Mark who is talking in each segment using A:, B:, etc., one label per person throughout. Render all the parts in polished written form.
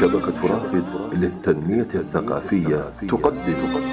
A: شبكة رافد للتنمية الثقافية تقدم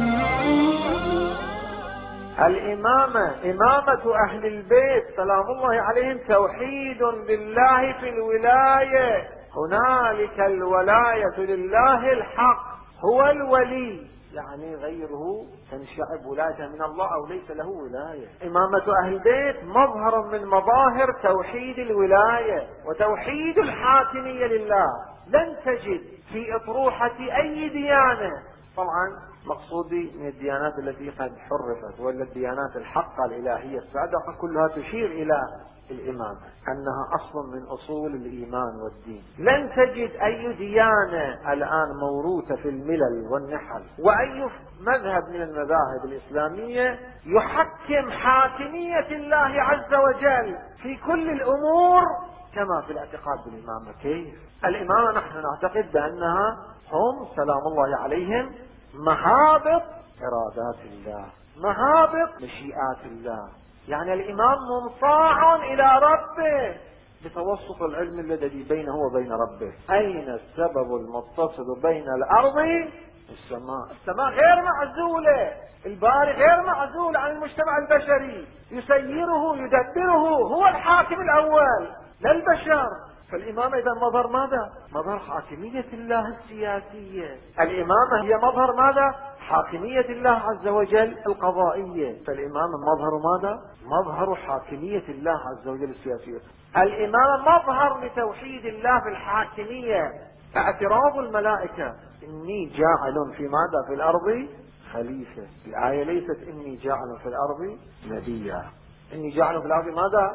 B: الإمامة، إمامة أهل البيت سلام الله عليهم توحيد لله في الولاية. هنالك الولاية لله الحق، هو الولي، يعني غيره تنشعب ولايته من الله أو ليس له ولاية. إمامة أهل البيت مظهر من مظاهر توحيد الولاية وتوحيد الحاكمية لله. لن تجد في أطروحة أي ديانة، طبعا مقصودي من الديانات التي قد حرفت ولا الديانات الحقة الإلهية السابقة، كلها تشير إلى الإمامة أنها أصل من أصول الإيمان والدين. لن تجد أي ديانة الآن موروثة في الملل والنحل وأي مذهب من المذاهب الإسلامية يحكم حاكمية الله عز وجل في كل الأمور كما في الاعتقاد بالإمامة. كيف؟ الإمامة نحن نعتقد بأنها هم سلام الله عليهم مهابط إرادات الله، مهابط مشيئات الله، يعني الإمام منصاع إلى ربه بتوسط العلم الذي بينه وبين ربه. أين السبب المتصل بين الأرض والسماء؟ السماء غير معزولة، الباري غير معزول عن المجتمع البشري، يسيره يدبره، هو الحاكم الأول للبشر. فالإمامة إذا مظهر ماذا؟ مظهر حاكمية الله السياسية. الإمامة هي مظهر ماذا؟ حاكمية الله عز وجل القضائية. فالإمامة مظهر ماذا؟ مظهر حاكمية الله عز وجل السياسية. الإمامة مظهر لتوحيد الله في الحاكمية. اعتراض الملائكة إني جاعل في ماذا؟ في الأرض خليفة. الآية ليست إني جاعل في الأرض نبيا، إني جاعل في الأرض ماذا؟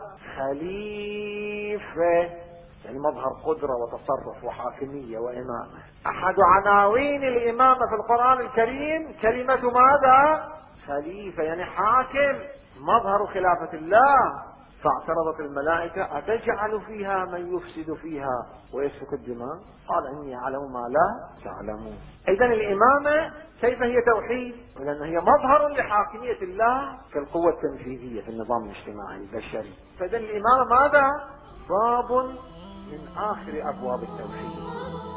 B: خليفة، يعني مظهر قدرة وتصرف وحاكمية وإمامة. أحد عناوين الإمامة في القرآن الكريم كلمة ماذا؟ خليفة، يعني حاكم، مظهر خلافة الله. فاعترضت الملائكة أتجعل فيها من يفسد فيها ويسفك الدماء؟ قال إني أعلم ما لا تعلمون. إذن الإمامة كيف هي توحيد؟ لأن هي مظهر لحاكمية الله في القوة التنفيذية في النظام الاجتماعي البشري. فإذن الإمامة ماذا؟ باب من آخر أبواب التوحيد.